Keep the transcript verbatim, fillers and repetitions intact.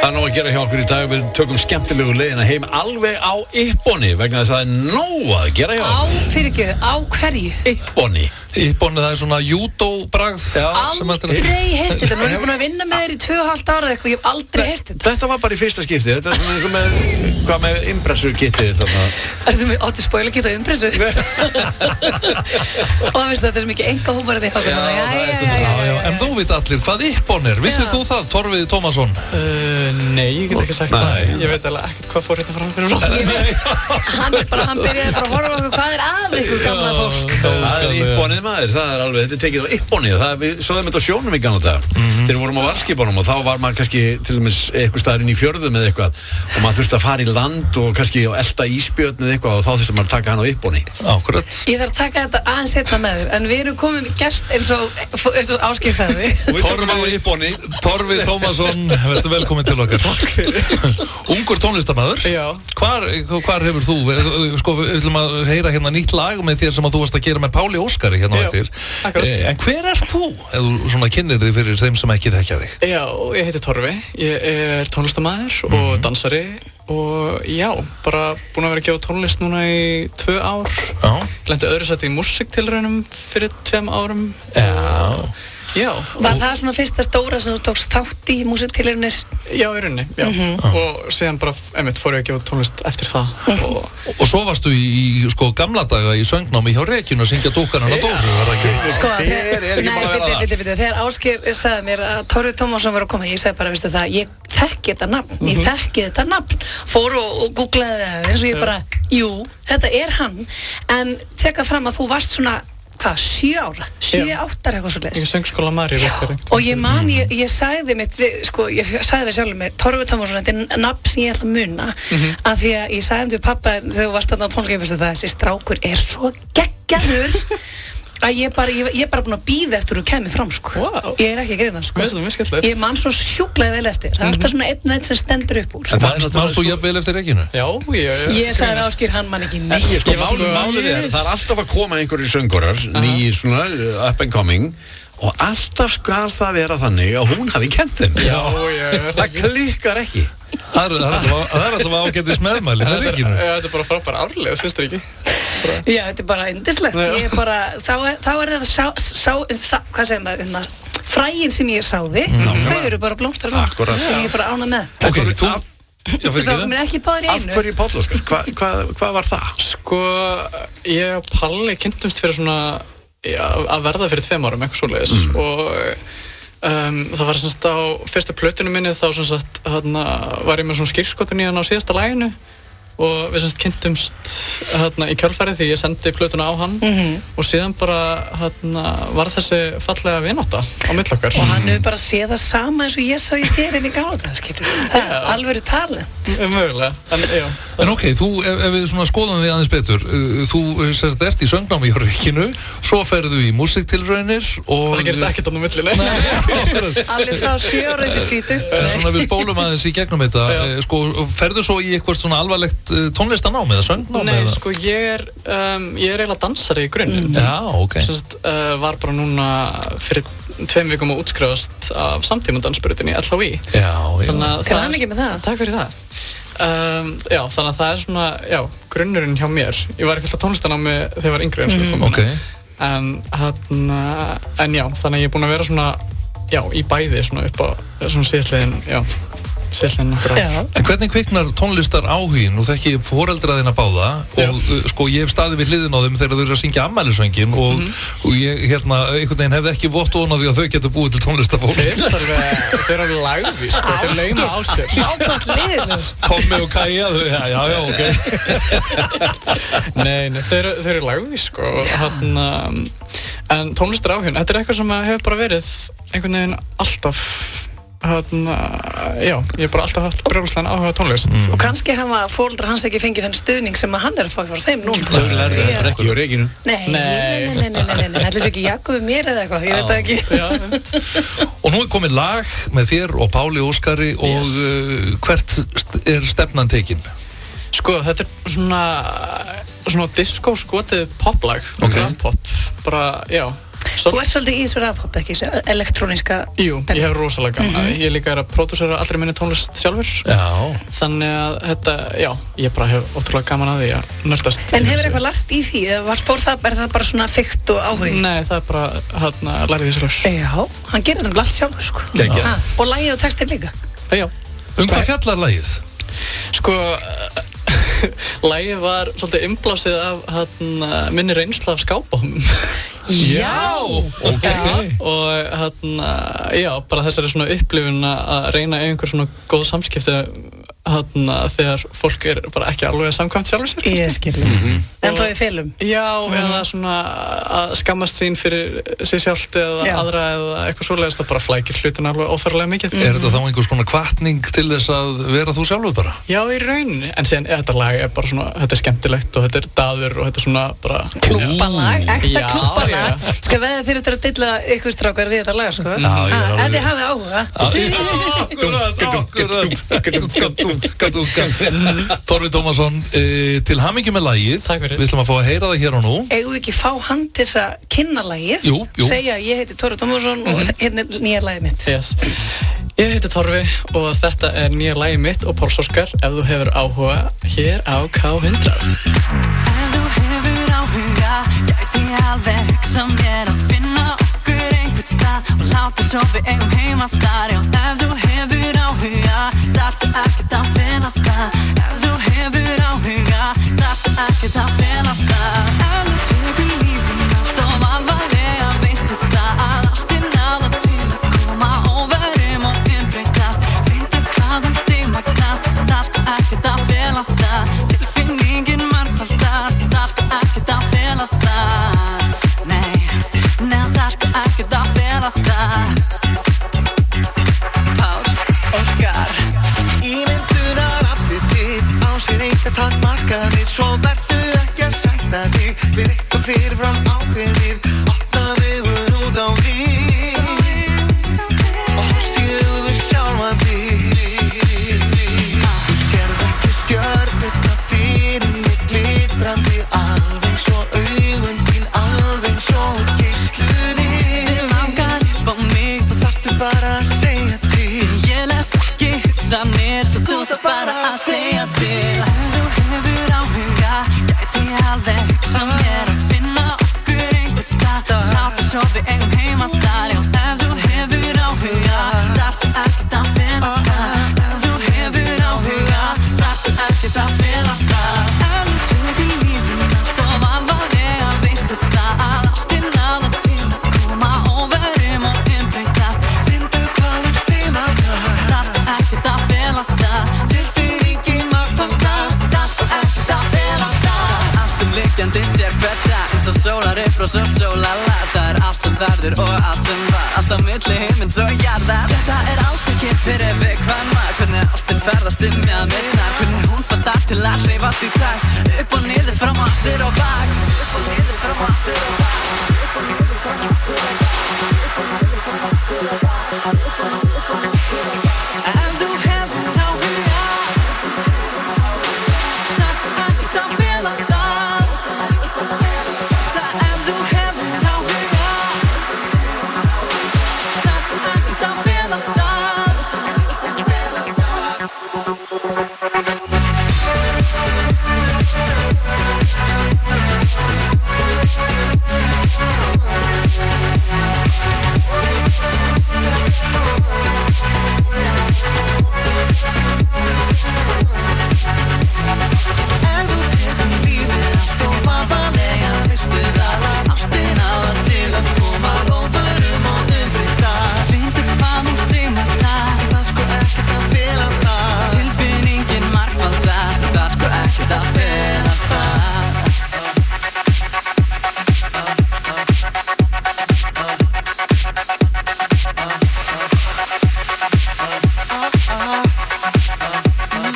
Það er nóg að gera hjá okkur í dag. Við tökum skemmtilegu leiðina heim alveg á Ipponi vegna þess að það er nóg að gera hjá okkur. Á, fyrir ekki, á hverju? Ipponi. Ipponi, það er svona júdóbragð. Aldrei heyrst þetta. Nú er ég búin að vinna með þér í tvö og hálft ára eitthvað, ég hef aldrei heyrst þetta. Þetta var bara í fyrsta skipti. Þetta er svona eins og með, hvað með impressu-kittið þarna. Ertu með áttu spoiler-kitt á impressu? Og það finnst þetta er svo mikið enga húmar að þið Já, það er stundum. En þú veit allir hvað Ipponi er. Vissir þú það, Torfi Tómasson? Uh, nei, ég get ekki sagt það. Ég veit alveg ekkert hvað fór hérna fram fyrir frá. Hann bara, hann byrjaði bara að horfa á okkur, hvað er að ykkur gamla fólk? Það er Ipponið maður, það er alveg, þetta er tekið á Ipponið. Það er, við svoðum þetta á sjónum í gamla dag. Þegar við vorum á varskipunum og þá var maður kannski til dæmis eitthvað staðar inn í fjörðum eða eitthvað og maður þurfti að fara í land og kannski á elta ísbjörn eða eitthvað og þá þurfti maður að taka hann á Ipponi. Akkurat. Ég þarf að taka þetta aðeins hérna með þér, en við erum komið með gest eins og, eins og Ásgeir sagði. Torfi, Torfi Tómasson, verður velkomin til okkar. Ungur tónlistarmaður. Já. Hvar, hvar hefur þú, sko, við ætlum að heyra hérna nýtt lag með þér sem að þú varst að gera með Páli Óskari hérna á eftir. Akkurat. En hver ert þú, ef þú svona kynnir þig fyrir þeim sem ekki þekkja þig? Já, ég heiti Torfi, ég er tónlistarmaður og dansari og já, bara búinn að vera að gefa tónlist núna í tvö ár. Já. Lenti öðru sæti í músiktilraunum fyrir tveim árum. Já. Já. Var það svona fyrsta stóra sem þú tókst þátt í músiktilraunir? Já, í rauninni, já. Og síðan bara, einmitt, fór ég að gefa tónlist eftir það. Og, Og svo varstu í, sko, gamla daga í söngnámi hjá Regínu að syngja dúkkarinn á Dóru, var það ekki? Sko, Hver er ekki nei, bara að vera bíddu, það? bíddu, bíddu, þegar Ásgeir sagði mér að Torfi Tómasson var að koma, ég sagði bara, veistu það, ég þekki þetta nafn, ég þekki þetta nafn, fór og, og googlaði það, eins og ég bara, jú, þetta er hann, en tekað fram að þú varst svona, hvað, sjö ára, sjö, áttar eitthvað svo leys. ég söng skóla Mari Rökkari. Og ég man, ég, ég sagði mitt, við, sko, ég sagði við sjálfur mér, Torfi Tómasson, þetta er nafn sem ég ætla að muna, af því að ég sagði um til pappa þegar þú varst þarna á tónleikaferð að þessi strákur er svo geggjaður að ég bara, ég, ég er bara búin að bíða eftir þú kemur fram, sko. Wow. Ég er ekki að greina, sko. Mér finnst það mjög skemmtilegt. Ég man svo sjúklega vel eftir. Það er alltaf svona einn veit sem stendur upp úr. En það er Manst manst þú jafnvel eftir Regínu? Já, ég... Ég sagði Ásgeir, hann man ekki neitt. Ég, sko, Ég var málið sko- málið er, það er alltaf að koma einhverjir söngurar, nýjir svona, up and coming og alltaf skal það vera þannig að hún hafi kennt þeim. Já, ég... Það klikkar ekki. Það er það er alltaf- það er alltaf ágætis meðmæli með Regínu. Já, þetta er bara frábær árlega, finnst þér ekki? Já, þetta er bara yndislegt. Ég er bara, þá er, þá er þetta sá, sá, sá, hvað segir maður, hérna, fræin sem ég sáði, þau eru bara blómstrar núna. Akkurat. Sem ég er bara ánað með. Ok, þú... Já, fyrir Það ekki er ekki báður í Af einu. hverju Páll Óskar? Hva, hva, hvað var það? Sko, ég og Palli kynntumst fyrir svona, já, að verða fyrir tveim árum, eitthvað svoleiðis. Og um, það var semst á fyrsta plötunum minni, þá semst, þarna, var ég með svona skýrskotun í hann á síðasta laginu. Og við semst kynntumst hérna í kjölfarið því ég sendi plötuna á hann og síðan bara hérna var þessi fallega vinátta á milli okkar. Og hann hefur bara séð það sama eins og ég sá í þér inn í gáða, skilur. Alvöru talent. Mögulega, en já. En ok, þú, ef, ef við svona skoðum þig aðeins betur, uh, þú sérst ert í söngnámi hjá Regínu, svo ferðu í músiktilraunir og... Það gerist ekkert annað milli, nei. Allir frá sjö ára til tvítugt. En svona við spólum aðeins í gegnum þetta, uh, sko, ferðu svo í eitthvað svona alvarlegt uh, tónlistanám eða söngnám? Nei, eða? sko, ég er, um, ég er eiginlega dansari í grunninn. Já, ok. Sérst, uh, var bara núna fyrir tveim vikum að útskrifast af samtímadansbrautinni í L H I. Já, já. Þannig að Til það er- hamingju með það. Takk fyrir það. Um, já, þannig að það er svona, já, grunnurinn hjá mér. Ég var ekkert að tónlistanámi þegar ég var yngri eins og ég kom. Ok. En, hérna, en já, þannig að ég er búinn að vera svona, já, í bæði svona upp á, svona síðastliðin, já, síðastliðin nokkur ár. Já. En hvernig kviknar tónlistar áhugin? Nú þekki ég foreldra þína báða og uh, sko ég hef staðið við hliðin á þeim þegar þau eru að syngja afmælisöngin og, og ég hérna einhvern veginn hefði ekki vott von á því að þau getur búið til tónlistarfólk. Þeir eru alveg, þeir eru alveg lagði, sko, þeir leima á sér. Ákvæmt liðinu. Tommi og Kaja, þau, já, já, já, ok. Nei, nei, þeir, þeir eru lagði, sko, hérna, en tónlistar áhugin, þetta er eitthvað sem hefur bara verið einhvern veginn alltaf, hérna, já, ég hef bara alltaf haft brjóðslega áhuga á tónlist. Og kannski hafa fóreldrar hans ekki fengið þenn stuðning sem að hann er að fá frá þeim núna. Þau lærðu Ég- þetta ekki á Regínu. Nei, nei, nei, nei, nei, nei, nei, nei, ætli þessu ekki Jakobi mér eða eitthvað, ég veit það ekki. Já, Og nú er komið lag með þér og Páli Óskari og uh, hvert st- er stefnan tekin? sko, þetta er svona, svona disco skotið poplag, Ok. pop, bara, já. Þú ert svolítið í þessu rafhopp, ekki? Elektróniska Jú, ég hef rosalega gaman að því. Ég líka er að pródúsera allri minni tónlist sjálfur. Já. Þannig að þetta, já, ég bara hef ótrúlega gaman að því að nördast. En hefur eitthvað lært í því? Eða var fór það, er það bara svona fikt og áhugi? Nei, það er bara, hérna, lærið því sjálfur. Já, hann gerir það allt sjálfur, sko. Geggjað. Ha, og lagið og textið líka? Já. Um hvað fjallar lagið? Sko, lagið var svolítið innblásið af hérna, minni reynslu af skápahómum. Já, ok. Og hérna, já, bara þessari svona upplifun að reyna einhver svona góð samskipti hérna þegar fólk er bara ekki alveg samkvæmt sjálfur sér. Ég skilur. Mm-hmm. En þó í felum? Já, mm. eða svona að skammast þín fyrir sig sjálft eða já. Aðra eða eitthvað svoleiðist, það bara flækir hlutin alveg óþarflega mikið. Mm-hmm. Er þetta þá einhvers konar hvatning til þess að vera þú sjálfur bara? Já, í rauninni, en síðan þetta lag er bara svona, þetta er skemmtilegt og þetta er daður og þetta er svona bara klúbbalag, ekta klúbbalag. Sko veða þér eftir að dilla ykkur strákar við þetta lag, sko. Já, ég er alveg. Ef þið hafið áhuga. Torfi Tómasson, til hamingju með lagið. Takk fyrir. Við ætlum að fá að heyra það hér og nú. Eigum við ekki fá hann til þess að kynna lagið? Jú, jú. Segja ég heiti Torfi Tómasson og hérna er nýja lagið mitt. Yes. Ég heiti Torfi og þetta er nýja lagið mitt og Páls Óskar ef þú hefur áhuga hér á K hundrað. Ef þú hefur áhuga gæti ég alveg hugsa mér að finna okkur einhvern stað og láta svo við eigum heima þar. Já, ef þú hefur áhuga þarftu ekkert að fela það. Ef þú hefur áhuga þarftu ekkert að fela það. Ef þú tekur lífinu allt of alvarlega veistu það að ástin á það til að koma óverum og umbreytast. Finndu hvað um stig magnast, það skal ekkert að fela það. Tilfinningin margfaldast, það skal ekkert að fela það. Nei, nei, það skal ekkert að fela það. Páll Óskar. Ímyndunaraflið þitt á sér enga takmarkanir, svo verðu ekki að sætta þig við eitthvað fyrirfram ákveðið. Opnaðu augun út á við og horfst í augu við sjálfan þig. Þú sérð ekki stjörnurnar fyrir mig glitrandi, alveg svo augun þín, alveg svo geislunni. Þig langar upp á mig, þú þarftu bara að segja til. Ég les ekki hugsanir, svo þú þarf bara að segja til. Ef þú hefur áhuga gæti ég alveg hugsa mér að finna okkur einhvern stað. Láta svo við eigum heima þar. Já, ef þú hefur áhuga þarftu ekkert að fela það. Ef þú hefur áhuga þarftu ekkert að fela það. Ef þú tekur lífinu allt of alvarlega veistu það að ástin á það til að koma óverum og umbreytast. Finndu hvað um stig magnast, Það skal ekkert að fela það. tilfinningin margfaldast, Það skal ekkert að fela það. Allt um liggjandi sér hverja eins og sólar upp og svo sólala. Það er allt sem verður og allt sem var, allt á milli himins og jarðar. Þetta er ásökinn fyrir viðkvæma, hvernig ástin ferðast um með minna, hvernig hún fær það til að hreyfast í takt, upp og niður, fram og aftur og bak, upp og niður, fram og aftur og bak, upp og niður, fram og aftur og bak.